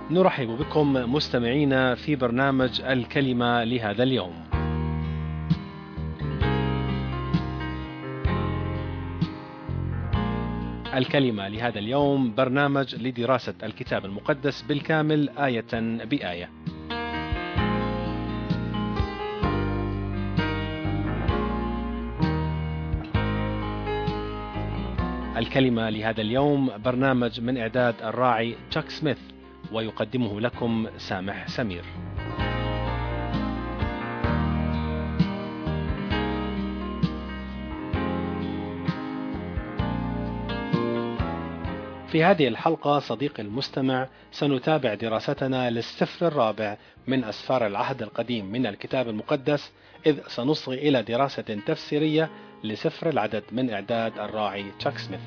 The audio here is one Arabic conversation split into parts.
نرحب بكم مستمعينا في برنامج الكلمة لهذا اليوم. الكلمة لهذا اليوم برنامج لدراسة الكتاب المقدس بالكامل آية بآية. الكلمة لهذا اليوم برنامج من إعداد الراعي تشاك سميث، ويقدمه لكم سامح سمير. في هذه الحلقة صديقي المستمع سنتابع دراستنا للسفر الرابع من أسفار العهد القديم من الكتاب المقدس، إذ سنصغي إلى دراسة تفسيرية لسفر العدد من إعداد الراعي تشاك سميث.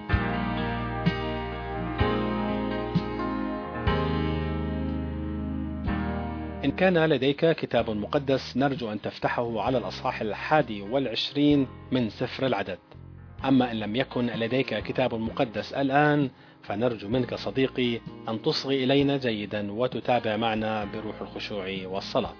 إن كان لديك كتاب مقدس نرجو أن تفتحه على الأصحاح 21 من سفر العدد. أما إن لم يكن لديك كتاب مقدس الآن فنرجو منك صديقي أن تصغي إلينا جيدا وتتابع معنا بروح الخشوع والصلاة.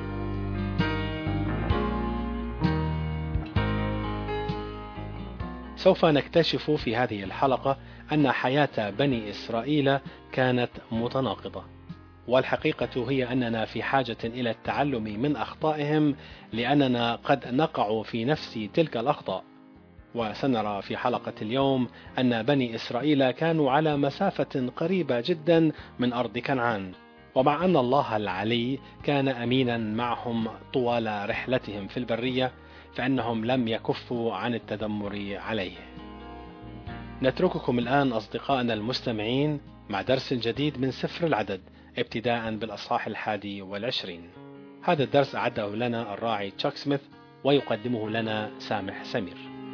سوف نكتشف في هذه الحلقة أن حياة بني إسرائيل كانت متناقضة، والحقيقة هي أننا في حاجة إلى التعلم من أخطائهم لأننا قد نقع في نفس تلك الأخطاء. وسنرى في حلقة اليوم أن بني إسرائيل كانوا على مسافة قريبة جدا من أرض كنعان، ومع أن الله العلي كان أمينا معهم طوال رحلتهم في البرية فإنهم لم يكفوا عن التذمر عليه. نترككم الآن أصدقائنا المستمعين مع درس جديد من سفر العدد ابتداء بالأصحاح 21. هذا الدرس أعده لنا الراعي تشاك سميث ويقدمه لنا سامح سمير.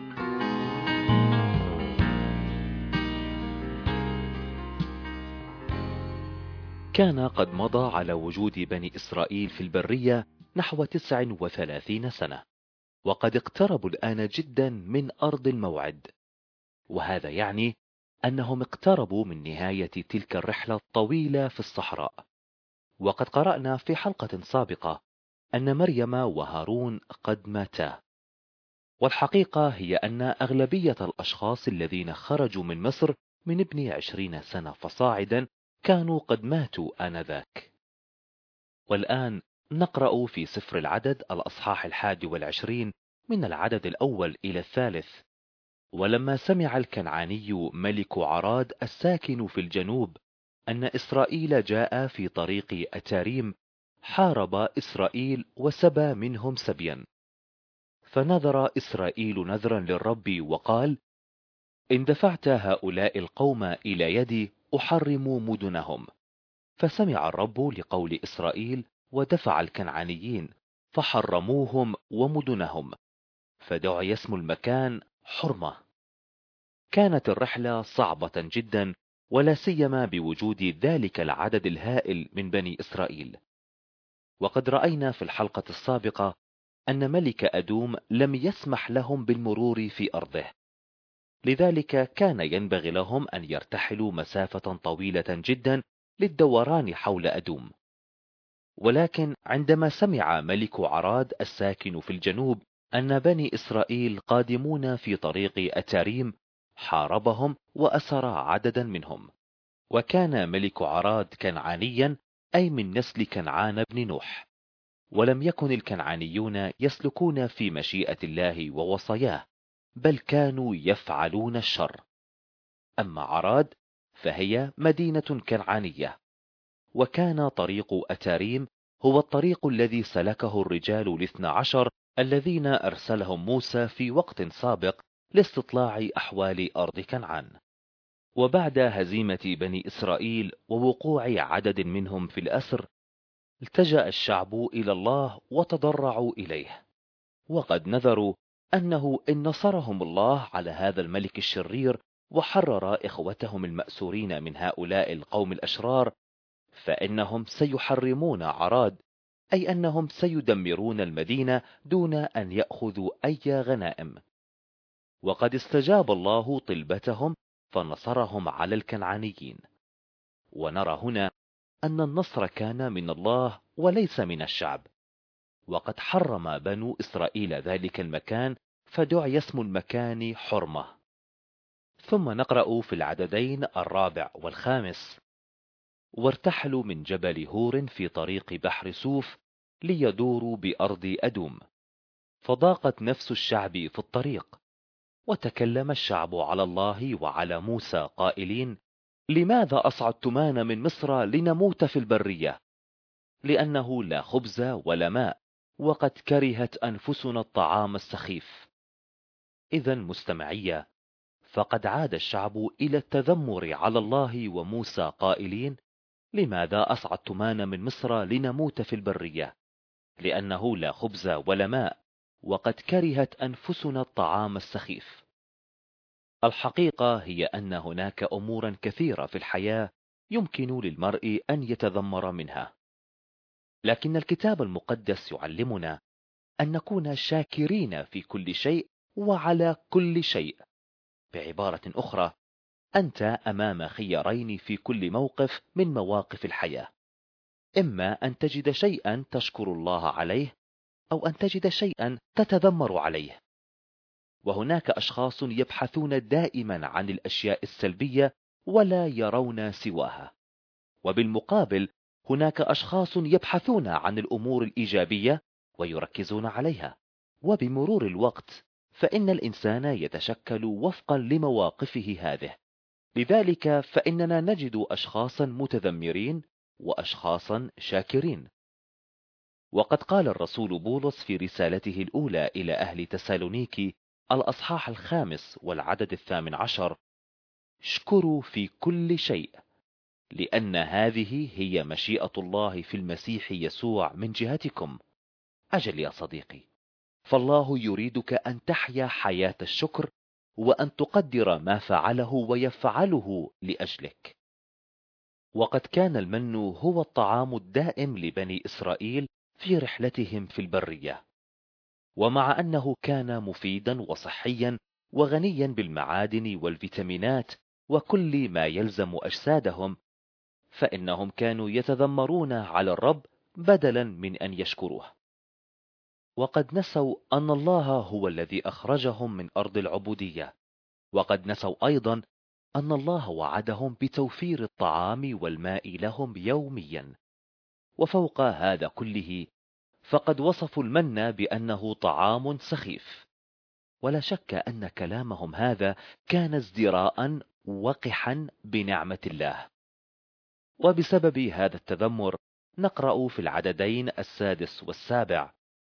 كان قد مضى على وجود بني إسرائيل في البرية نحو 39 سنة، وقد اقتربوا الآن جدا من أرض الموعد، وهذا يعني أنهم اقتربوا من نهاية تلك الرحلة الطويلة في الصحراء. وقد قرأنا في حلقة سابقة أن مريم وهارون قد ماتا، والحقيقة هي أن أغلبية الأشخاص الذين خرجوا من مصر من ابن 20 سنة فصاعدا كانوا قد ماتوا آنذاك. والآن نقرأ في سفر العدد الأصحاح 21 من العدد الأول إلى 3. ولما سمع الكنعاني ملك عراد الساكن في الجنوب أن إسرائيل جاء في طريق أتاريم، حارب إسرائيل وسبى منهم سبيا. فنذر إسرائيل نذرا للرب وقال: إن دفعت هؤلاء القوم إلى يدي أحرم مدنهم. فسمع الرب لقول إسرائيل ودفع الكنعانيين فحرموهم ومدنهم، فدعي اسم المكان حرمة. كانت الرحلة صعبة جدا، ولا سيما بوجود ذلك العدد الهائل من بني إسرائيل. وقد رأينا في الحلقة السابقة أن ملك أدوم لم يسمح لهم بالمرور في أرضه، لذلك كان ينبغي لهم أن يرتحلوا مسافة طويلة جدا للدوران حول أدوم. ولكن عندما سمع ملك عراد الساكن في الجنوب أن بني إسرائيل قادمون في طريق أتاريم، حاربهم وأسر عددا منهم. وكان ملك عراد كنعانيا، أي من نسل كنعان بن نوح، ولم يكن الكنعانيون يسلكون في مشيئة الله ووصاياه، بل كانوا يفعلون الشر. أما عراد فهي مدينة كنعانية. وكان طريق أتاريم هو الطريق الذي سلكه الرجال 12 الذين أرسلهم موسى في وقت سابق لاستطلاع أحوال أرض كنعان. وبعد هزيمة بني إسرائيل ووقوع عدد منهم في الأسر، التجأ الشعب إلى الله وتضرعوا إليه، وقد نذروا أنه إن نصرهم الله على هذا الملك الشرير وحرر إخوتهم المأسورين من هؤلاء القوم الأشرار، فإنهم سيحرمون عراد، أي أنهم سيدمرون المدينة دون أن يأخذوا أي غنائم. وقد استجاب الله طلبتهم فنصرهم على الكنعانيين. ونرى هنا أن النصر كان من الله وليس من الشعب، وقد حرم بنو إسرائيل ذلك المكان فدعي اسم المكان حرمة. ثم نقرأ في العددين 4 و5: وارتحلوا من جبل هور في طريق بحر سوف ليدوروا بأرض أدوم، فضاقت نفس الشعب في الطريق، وتكلم الشعب على الله وعلى موسى قائلين: لماذا أصعدتمانا من مصر لنموت في البرية؟ لأنه لا خبز ولا ماء، وقد كرهت أنفسنا الطعام السخيف. إذا مستمعية، فقد عاد الشعب إلى التذمر على الله وموسى قائلين: لماذا أصعدتمانا من مصر لنموت في البرية؟ لأنه لا خبز ولا ماء، وقد كرهت أنفسنا الطعام السخيف. الحقيقة هي أن هناك أمورا كثيرة في الحياة يمكن للمرء أن يتذمر منها، لكن الكتاب المقدس يعلمنا أن نكون شاكرين في كل شيء وعلى كل شيء. بعبارة أخرى، أنت أمام خيارين في كل موقف من مواقف الحياة: إما أن تجد شيئا تشكر الله عليه، أو أن تجد شيئا تتذمر عليه. وهناك أشخاص يبحثون دائما عن الأشياء السلبية ولا يرون سواها، وبالمقابل هناك أشخاص يبحثون عن الأمور الإيجابية ويركزون عليها. وبمرور الوقت فإن الإنسان يتشكل وفقا لمواقفه هذه، لذلك فإننا نجد أشخاصا متذمرين وأشخاصا شاكرين. وقد قال الرسول بولس في رسالته الأولى إلى أهل تسالونيكي الأصحاح 5 والعدد 18: اشكروا في كل شيء، لأن هذه هي مشيئة الله في المسيح يسوع من جهتكم. أجل يا صديقي، فالله يريدك أن تحيا حياة الشكر، وأن تقدر ما فعله ويفعله لأجلك. وقد كان المن هو الطعام الدائم لبني إسرائيل في رحلتهم في البرية، ومع أنه كان مفيدا وصحيا وغنيا بالمعادن والفيتامينات وكل ما يلزم أجسادهم، فإنهم كانوا يتذمرون على الرب بدلا من أن يشكروه. وقد نسوا أن الله هو الذي أخرجهم من أرض العبودية، وقد نسوا أيضا أن الله وعدهم بتوفير الطعام والماء لهم يوميا. وفوق هذا كله فقد وصفوا المن بأنه طعام سخيف، ولا شك أن كلامهم هذا كان ازدراء وقحا بنعمة الله. وبسبب هذا التذمر نقرأ في العددين 6 و7: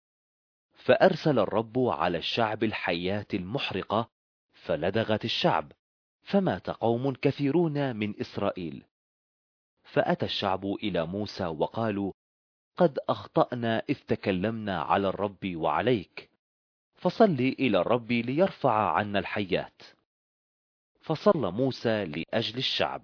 فأرسل الرب على الشعب الحيات المحرقة فلدغت الشعب، فمات قوم كثيرون من إسرائيل. فأتى الشعب إلى موسى وقالوا: قد أخطأنا إذ تكلمنا على الرب وعليك، فصل إلى الرب ليرفع عنا الحيات. فصلى موسى لأجل الشعب.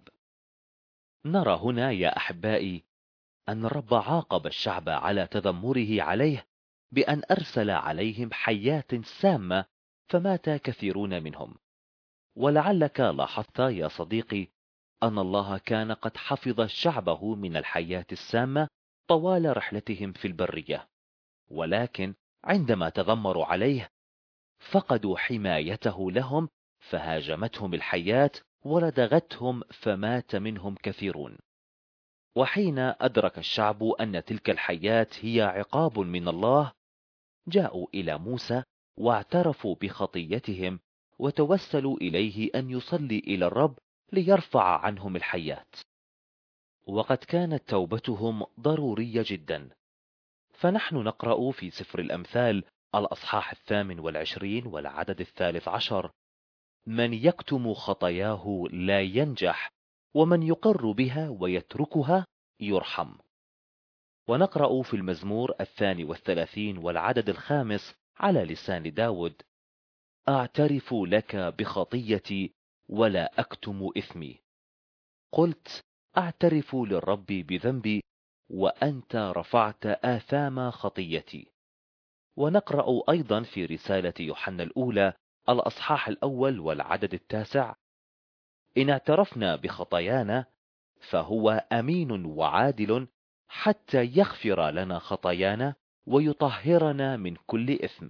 نرى هنا يا أحبائي أن الرب عاقب الشعب على تذمره عليه بأن أرسل عليهم حيات سامة فمات كثيرون منهم. ولعلك لاحظت يا صديقي أن الله كان قد حفظ شعبه من الحيات السامة طوال رحلتهم في البرية، ولكن عندما تذمروا عليه فقدوا حمايته لهم، فهاجمتهم الحيات ولدغتهم فمات منهم كثيرون. وحين أدرك الشعب أن تلك الحيات هي عقاب من الله، جاءوا إلى موسى واعترفوا بخطيتهم وتوسلوا إليه أن يصلي إلى الرب ليرفع عنهم الحيات. وقد كانت توبتهم ضرورية جدا، فنحن نقرأ في سفر الأمثال الأصحاح 28 والعدد 13: من يكتم خطاياه لا ينجح، ومن يقر بها ويتركها يرحم. ونقرأ في المزمور 32 والعدد 5 على لسان داود: أعترف لك بخطيتي ولا أكتم إثمي. قلت: أعترف للرب بذنبي وأنت رفعت آثام خطيتي. ونقرأ أيضا في رسالة يوحنا الأولى الأصحاح 1 والعدد 9: إن اعترفنا بخطايانا فهو أمين وعادل حتى يغفر لنا خطايانا ويطهرنا من كل إثم.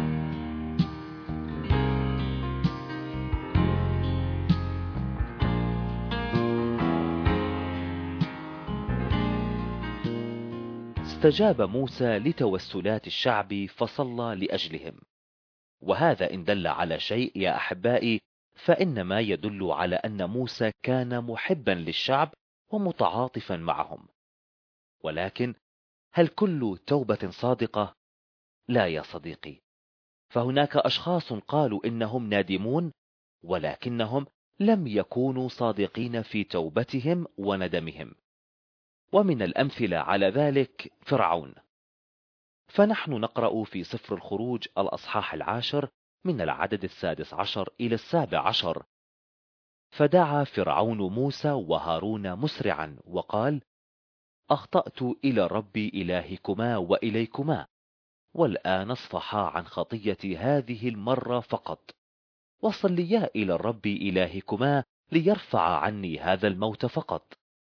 استجاب موسى لتوسلات الشعب فصلى لأجلهم. وهذا إن دل على شيء يا أحبائي فإنما يدل على أن موسى كان محبا للشعب ومتعاطفا معهم. ولكن هل كل توبة صادقة؟ لا يا صديقي، فهناك أشخاص قالوا إنهم نادمون ولكنهم لم يكونوا صادقين في توبتهم وندمهم. ومن الأمثلة على ذلك فرعون. فنحن نقرأ في سفر الخروج الأصحاح 10 من العدد 16 إلى 17: فدعا فرعون موسى وهارون مسرعا وقال: أخطأت إلى ربي إلهكما وإليكما، والآن اصفحا عن خطيتي هذه المرة فقط، وصليا إلى الرب إلهكما ليرفع عني هذا الموت فقط.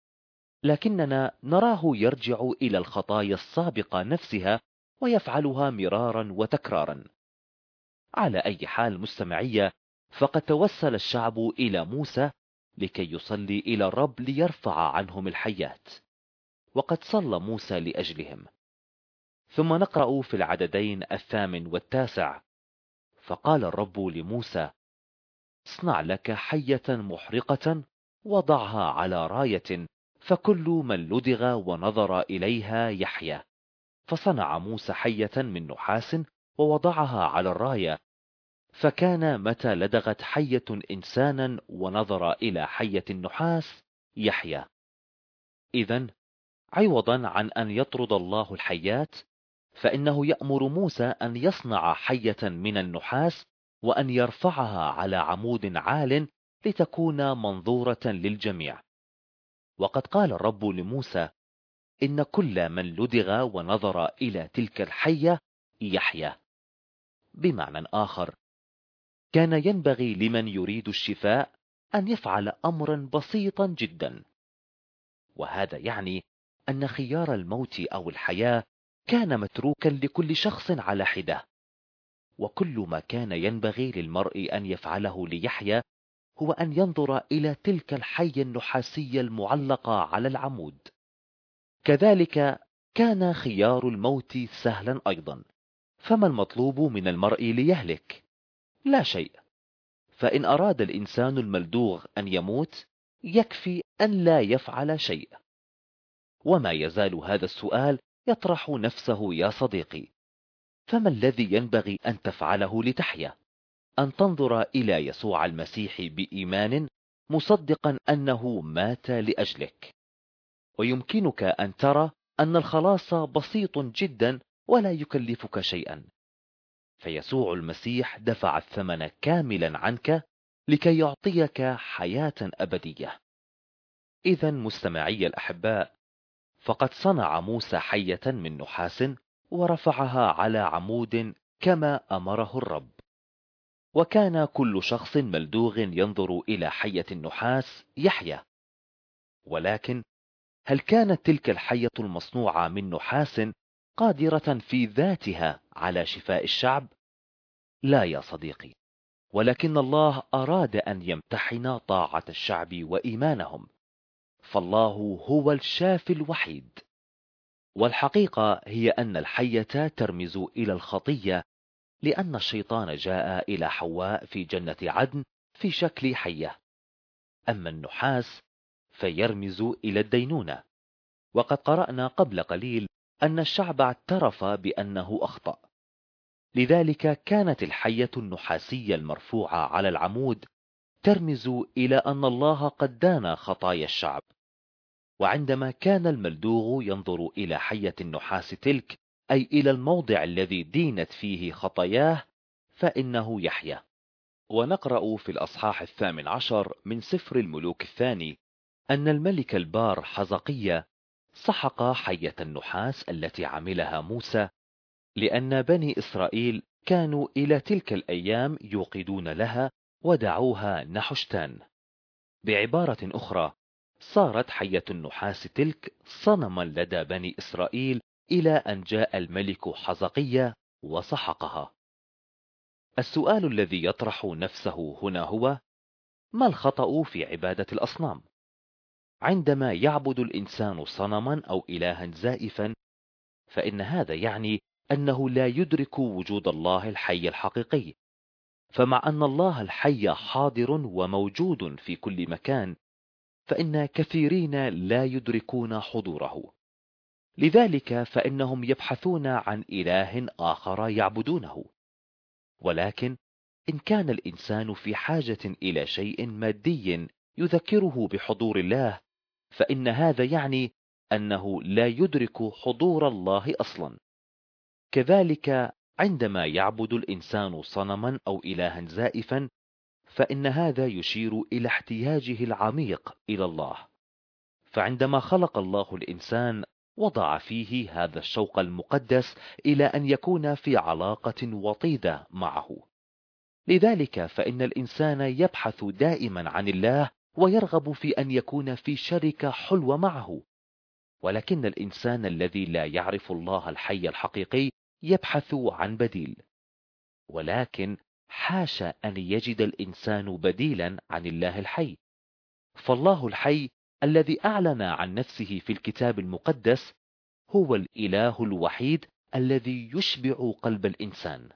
لكننا نراه يرجع إلى الخطايا السابقة نفسها ويفعلها مرارا وتكرارا. على أي حال مستمعية، فقد توسل الشعب إلى موسى لكي يصلي إلى الرب ليرفع عنهم الحيات، وقد صلى موسى لأجلهم. ثم نقرأ في العددين 8 و9: فقال الرب لموسى: اصنع لك حية محرقة وضعها على راية، فكل من لدغ ونظر إليها يحيا. فصنع موسى حية من نحاس ووضعها على الراية، فكان متى لدغت حية إنسانا ونظر إلى حية النحاس يحيا. إذن عوضا عن أن يطرد الله الحيات، فإنه يأمر موسى أن يصنع حية من النحاس وأن يرفعها على عمود عال لتكون منظورة للجميع. وقد قال الرب لموسى: إن كل من لدغ ونظر إلى تلك الحية يحيا. بمعنى آخر، كان ينبغي لمن يريد الشفاء أن يفعل أمرا بسيطا جدا، وهذا يعني أن خيار الموت أو الحياة كان متروكا لكل شخص على حدة. وكل ما كان ينبغي للمرء أن يفعله ليحيا هو أن ينظر إلى تلك الحية النحاسية المعلقة على العمود. كذلك كان خيار الموت سهلا أيضا. فما المطلوب من المرء ليهلك؟ لا شيء. فإن أراد الإنسان الملدوغ أن يموت يكفي أن لا يفعل شيء. وما يزال هذا السؤال يطرح نفسه يا صديقي: فما الذي ينبغي أن تفعله لتحيا؟ أن تنظر إلى يسوع المسيح بإيمان مصدقا أنه مات لأجلك. ويمكنك أن ترى أن الخلاص بسيط جدا ولا يكلفك شيئا، فيسوع المسيح دفع الثمن كاملا عنك لكي يعطيك حياة أبدية. إذا مستمعي الأحباء، فقد صنع موسى حية من نحاس ورفعها على عمود كما أمره الرب. وكان كل شخص ملدوغ ينظر إلى حية النحاس يحيا. ولكن هل كانت تلك الحية المصنوعة من نحاس قادرة في ذاتها على شفاء الشعب؟ لا يا صديقي، ولكن الله أراد أن يمتحن طاعة الشعب وإيمانهم، فالله هو الشافي الوحيد. والحقيقة هي أن الحية ترمز إلى الخطية، لأن الشيطان جاء إلى حواء في جنة عدن في شكل حية. أما النحاس فيرمز إلى الدينونة. وقد قرأنا قبل قليل أن الشعب اعترف بأنه أخطأ، لذلك كانت الحية النحاسية المرفوعة على العمود ترمز إلى أن الله قد دان خطايا الشعب. وعندما كان الملدوغ ينظر إلى حية النحاس تلك، أي إلى الموضع الذي دينت فيه خطاياه، فإنه يحيا. ونقرأ في الأصحاح 18 من سفر الملوك الثاني أن الملك البار حزقية سحق حية النحاس التي عملها موسى، لأن بني إسرائيل كانوا إلى تلك الأيام يوقدون لها ودعوها نحشتان. بعبارة أخرى، صارت حية النحاس تلك صنما لدى بني إسرائيل إلى أن جاء الملك حزقية وسحقها. السؤال الذي يطرح نفسه هنا هو: ما الخطأ في عبادة الأصنام؟ عندما يعبد الإنسان صنما أو إلها زائفا، فإن هذا يعني أنه لا يدرك وجود الله الحي الحقيقي. فمع أن الله الحي حاضر وموجود في كل مكان، فإن كثيرين لا يدركون حضوره. لذلك فإنهم يبحثون عن إله آخر يعبدونه. ولكن إن كان الإنسان في حاجة إلى شيء مادي يذكره بحضور الله، فإن هذا يعني أنه لا يدرك حضور الله أصلا. كذلك عندما يعبد الإنسان صنما أو إلها زائفا، فإن هذا يشير إلى احتياجه العميق إلى الله. فعندما خلق الله الإنسان وضع فيه هذا الشوق المقدس إلى أن يكون في علاقة وطيدة معه. لذلك فإن الإنسان يبحث دائما عن الله ويرغب في أن يكون في شركة حلوة معه. ولكن الإنسان الذي لا يعرف الله الحي الحقيقي يبحث عن بديل. ولكن حاشا أن يجد الإنسان بديلا عن الله الحي. فالله الحي الذي أعلن عن نفسه في الكتاب المقدس هو الإله الوحيد الذي يشبع قلب الإنسان.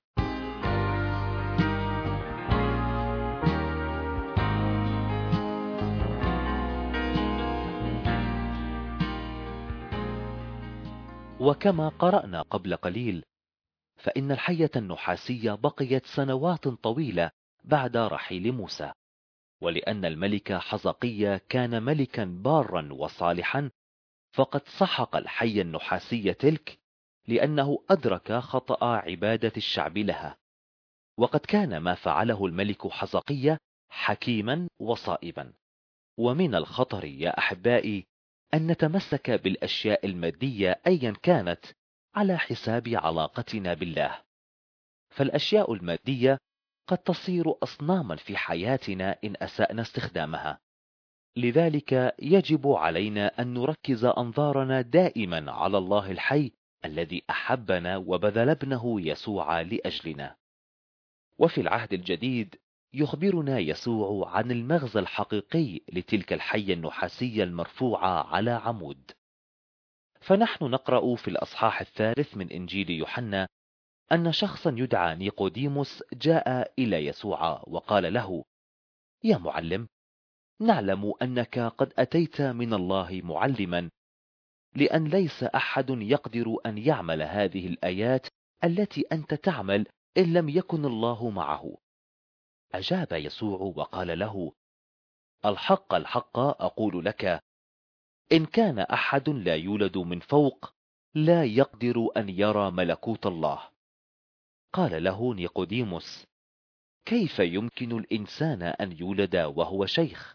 وكما قرأنا قبل قليل، فإن الحية النحاسية بقيت سنوات طويلة بعد رحيل موسى. ولأن الملك حزقية كان ملكا بارا وصالحا، فقد سحق الحية النحاسية تلك لأنه أدرك خطأ عبادة الشعب لها. وقد كان ما فعله الملك حزقية حكيما وصائبا. ومن الخطر يا أحبائي أن نتمسك بالأشياء المادية أيا كانت على حساب علاقتنا بالله. فالأشياء المادية قد تصير أصناما في حياتنا إن أسأنا استخدامها. لذلك يجب علينا أن نركز أنظارنا دائما على الله الحي الذي أحبنا وبذل ابنه يسوع لأجلنا. وفي العهد الجديد يخبرنا يسوع عن المغزى الحقيقي لتلك الحية النحاسية المرفوعة على عمود. فنحن نقرأ في الأصحاح 3 من إنجيل يوحنا أن شخصا يدعى نيقوديموس جاء إلى يسوع وقال له: يا معلم، نعلم أنك قد أتيت من الله معلما، لأن ليس أحد يقدر أن يعمل هذه الآيات التي أنت تعمل إن لم يكن الله معه. أجاب يسوع وقال له: الحق الحق أقول لك، إن كان أحد لا يولد من فوق لا يقدر أن يرى ملكوت الله. قال له نيقوديموس: كيف يمكن الإنسان أن يولد وهو شيخ؟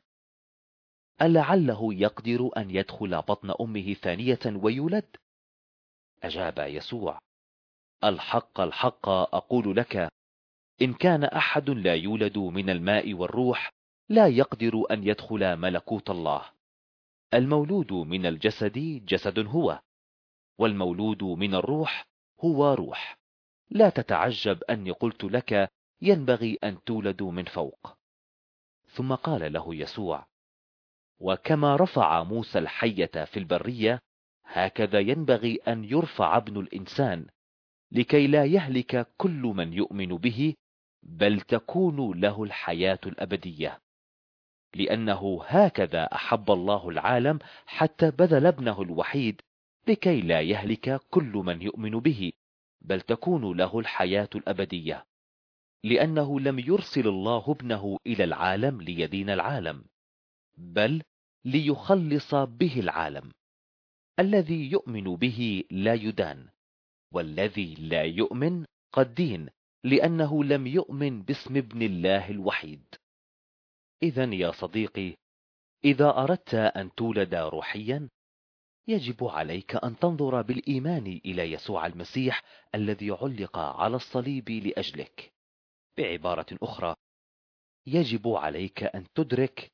ألعله يقدر أن يدخل بطن أمه ثانية ويولد؟ أجاب يسوع: الحق الحق أقول لك، إن كان أحد لا يولد من الماء والروح لا يقدر أن يدخل ملكوت الله. المولود من الجسد جسد هو، والمولود من الروح هو روح. لا تتعجب أني قلت لك ينبغي أن تولدوا من فوق. ثم قال له يسوع: وكما رفع موسى الحية في البرية، هكذا ينبغي أن يرفع ابن الإنسان، لكي لا يهلك كل من يؤمن به، بل تكون له الحياة الأبدية. لأنه هكذا أحب الله العالم حتى بذل ابنه الوحيد، لكي لا يهلك كل من يؤمن به، بل تكون له الحياة الأبدية. لأنه لم يرسل الله ابنه إلى العالم ليدين العالم، بل ليخلص به العالم. الذي يؤمن به لا يدان، والذي لا يؤمن قد دين، لأنه لم يؤمن باسم ابن الله الوحيد. إذن يا صديقي، إذا أردت أن تولد روحيا، يجب عليك أن تنظر بالإيمان إلى يسوع المسيح الذي علق على الصليب لأجلك. بعبارة أخرى، يجب عليك أن تدرك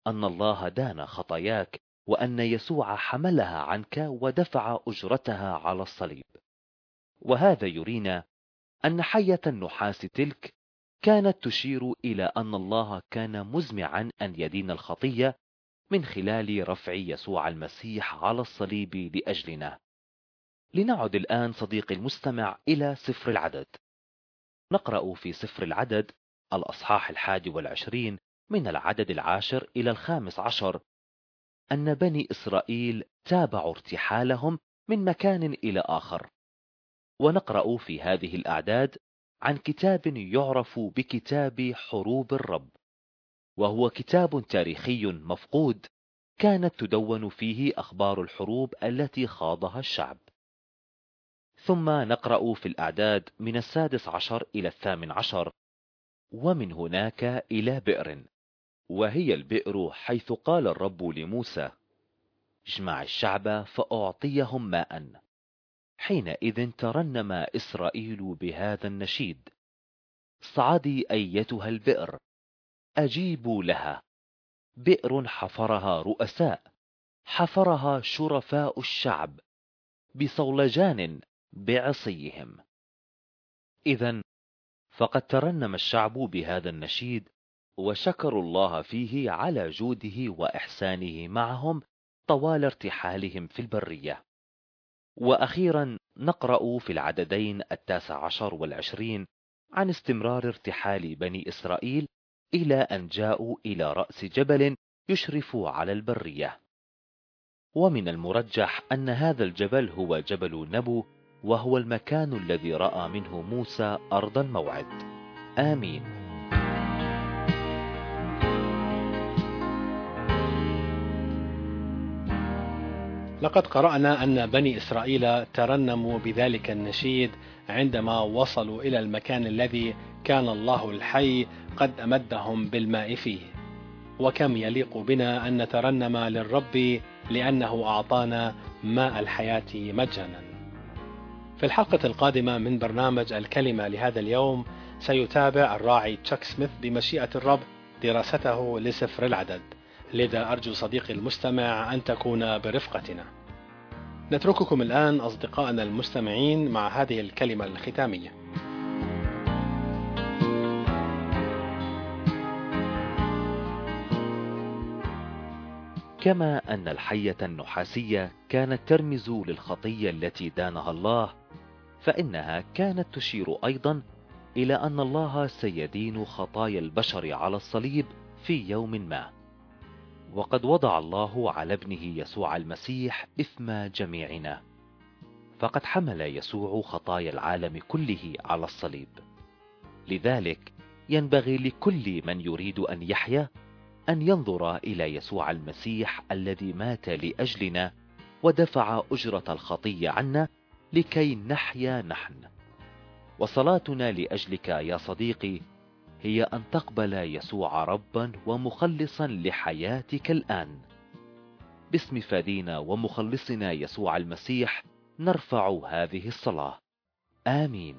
أن الله دان خطاياك، وأن يسوع حملها عنك ودفع أجرتها على الصليب. وهذا يرينا أن حية النحاس تلك كانت تشير إلى أن الله كان مزمعا أن يدين الخطية من خلال رفع يسوع المسيح على الصليب لأجلنا. لنعد الآن صديقي المستمع إلى سفر العدد. نقرأ في سفر العدد الأصحاح 21 من العدد 10 إلى 15 أن بني إسرائيل تابعوا ارتحالهم من مكان إلى آخر. ونقرأ في هذه الأعداد عن كتاب يعرف بكتاب حروب الرب، وهو كتاب تاريخي مفقود كانت تدون فيه أخبار الحروب التي خاضها الشعب. ثم نقرأ في الأعداد من 16 إلى 18: ومن هناك إلى بئر، وهي البئر حيث قال الرب لموسى: اجمع الشعب فأعطيهم ماء. حينئذ ترنم إسرائيل بهذا النشيد: صعدي أيتها البئر، أجيبوا لها، بئر حفرها رؤساء، حفرها شرفاء الشعب بصولجان بعصيهم. إذن فقد ترنم الشعب بهذا النشيد، وشكروا الله فيه على جوده وإحسانه معهم طوال ارتحالهم في البرية. وأخيرا نقرأ في العددين 19 و20 عن استمرار ارتحال بني إسرائيل إلى أن جاءوا إلى رأس جبل يشرف على البرية. ومن المرجح أن هذا الجبل هو جبل نبو، وهو المكان الذي رأى منه موسى أرض الموعد. آمين. لقد قرأنا أن بني إسرائيل ترنموا بذلك النشيد عندما وصلوا إلى المكان الذي كان الله الحي قد أمدهم بالماء فيه. وكم يليق بنا أن نترنم للرب لأنه أعطانا ماء الحياة مجانا. في الحلقة القادمة من برنامج الكلمة لهذا اليوم سيتابع الراعي تشاك سميث بمشيئة الرب دراسته لسفر العدد، لذا أرجو صديقي المستمع أن تكون برفقتنا. نترككم الآن أصدقائنا المستمعين مع هذه الكلمة الختامية. كما أن الحية النحاسية كانت ترمز للخطية التي دانها الله، فإنها كانت تشير أيضا إلى أن الله سيدين خطايا البشر على الصليب في يوم ما. وقد وضع الله على ابنه يسوع المسيح إثم جميعنا، فقد حمل يسوع خطايا العالم كله على الصليب. لذلك ينبغي لكل من يريد أن يحيا أن ينظر إلى يسوع المسيح الذي مات لأجلنا ودفع أجرة الخطية عنا لكي نحيا نحن. وصلاتنا لأجلك يا صديقي هي أن تقبل يسوع ربا ومخلصا لحياتك الآن. باسم فادينا ومخلصنا يسوع المسيح نرفع هذه الصلاة. آمين.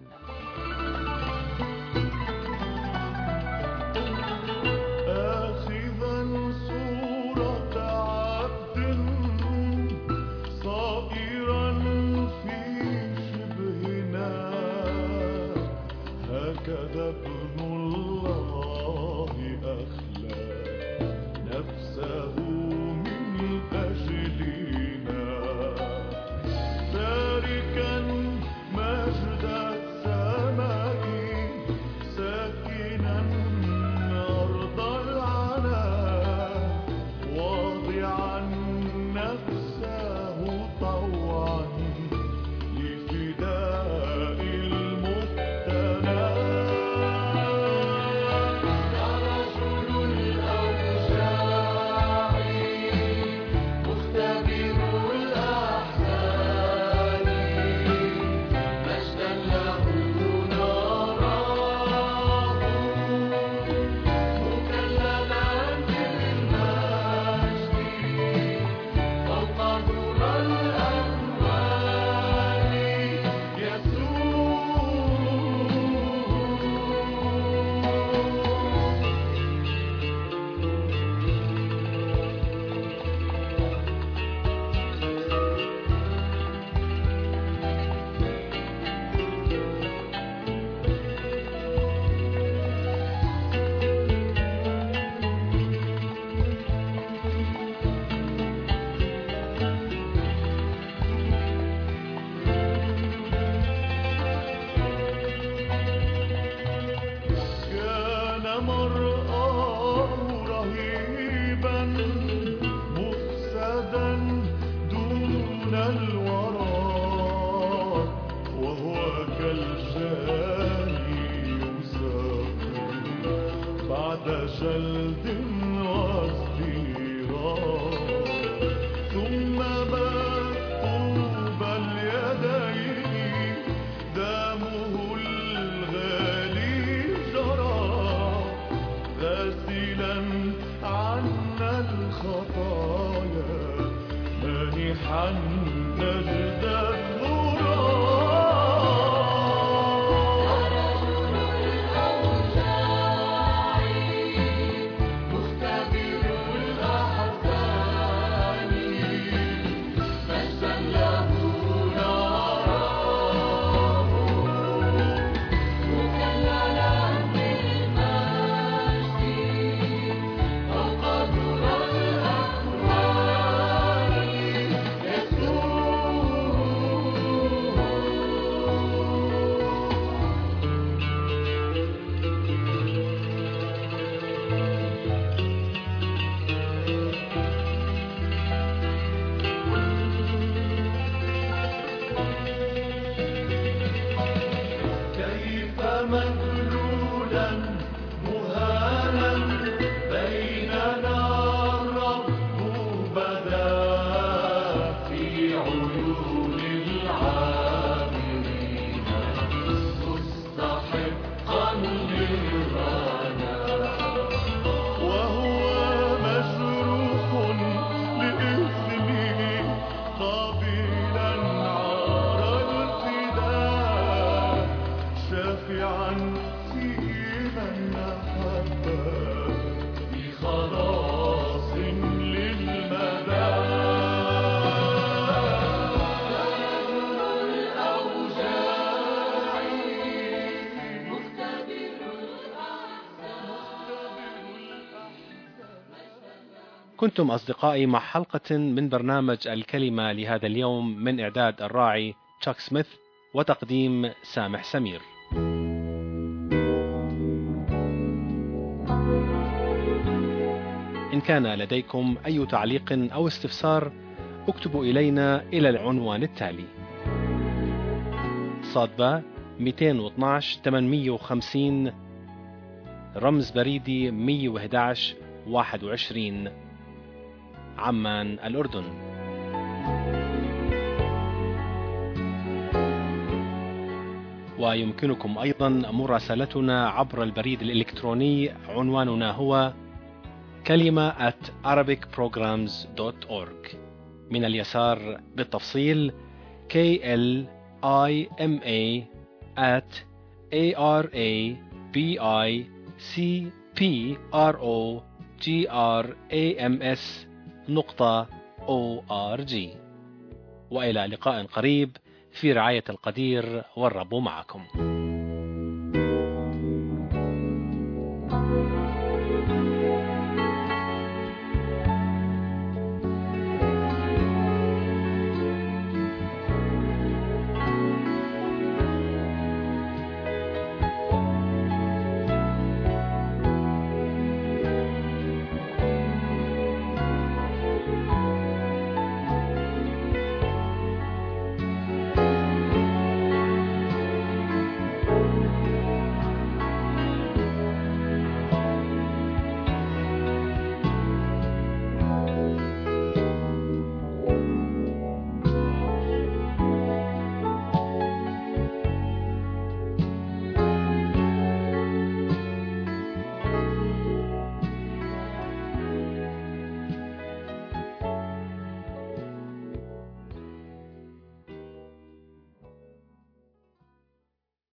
الجاني يسافر بعد جلد وازدراء، ثم مكتوب اليدين دمه الغالي جرى، غاسلا عنا الخطايا مانحا نجد مذلولا مهانا بيننا الرب بدا في عيون العابرين مستحقا للرنا، وهو مجروح لإثمه قابلا عار الفداء، شافعا في من أحبه في خلاص للمدى. كنتم أصدقائي مع حلقة من برنامج الكلمة لهذا اليوم من إعداد الراعي تشاك سميث وتقديم سامح سمير. إن كان لديكم أي تعليق أو استفسار اكتبوا إلينا إلى العنوان التالي: صادبة 212 850 رمز بريدي 111 21 عمان الأردن. ويمكنكم أيضا مراسلتنا عبر البريد الإلكتروني، عنواننا هو kalima@arabicprograms.org. من اليسار بالتفصيل KLIMA@arabicprograms.org. وإلى لقاء قريب في رعاية القدير، والرب معكم.